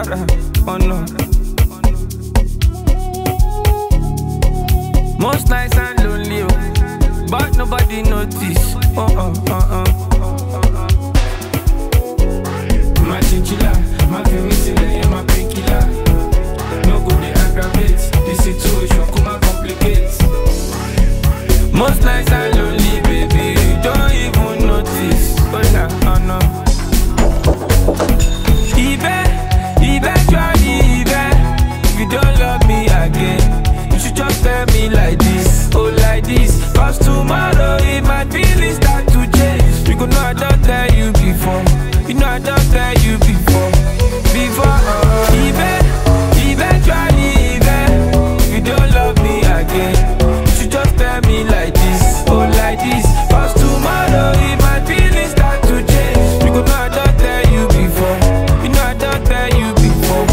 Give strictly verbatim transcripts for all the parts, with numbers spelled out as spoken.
para, oh no. Most nights I'm lonely, oh, but nobody notice. Oh oh oh oh. My chinchilla, my femicilla, my painkiller. No good they aggravate the situation, come and complicate. Most nights I'm lonely, baby, you don't even notice. Oh nah, oh no. Even, eventually, even if you don't love me again, you should just tell me like this, oh like this. Cause tomorrow if my feelings start to change, you go know I don't tell you before. You know I don't tell you before. Before, uh, even, eventually, even if you don't love me again, you should just tell me like this, oh like this. Cause tomorrow if my feelings start to change, you go know I don't tell you before. You know I don't tell you before.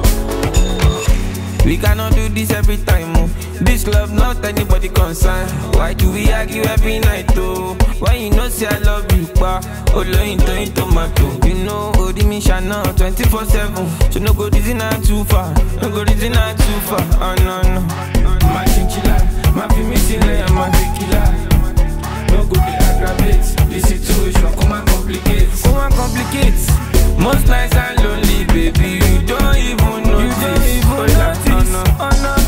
We cannot do this every time, oh. This love not anybody concerned. Why do we argue every night, oh? Why you know say I love you, pa? Oh, lo into in tomato. You know, oh, the mission now twenty-four seven. So no go reason not too far. No go reason not too far. Oh, no, no. My chinchilla, my femicilla, my tequila. No go they aggravate the situation. Come and complicate. Come and complicate. Most nights I'm lonely, baby. You don't even notice. You don't even notice. Oh, no. Oh, no.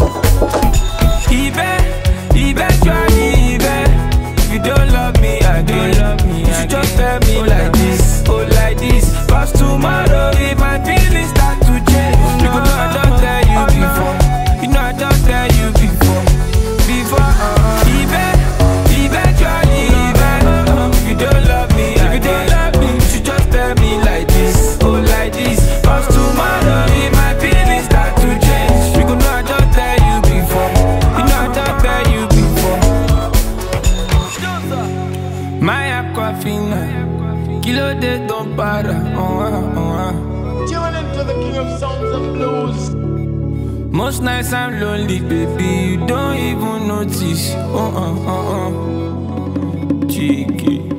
Even, eventually, even if you don't love me again, love me you should just tell me oh, like this, oh like this. Cause tomorrow if my feelings start to change, oh, you no. know I don't tell you oh, before no. You know I don't tell you before. Before, uh, even, eventually, even uh, if you don't love me if again, you don't love me, you should just tell me like this, oh like this. Cause tomorrow if my feelings start to change, you know I don't tell you before. You know I don't tell you before. My aquafina, kilo de don't para. Oh, uh, oh, uh. Tune into the king of sounds and blues. Most nights I'm lonely, baby, you don't even notice. Oh, uh, oh, uh. Cheeky.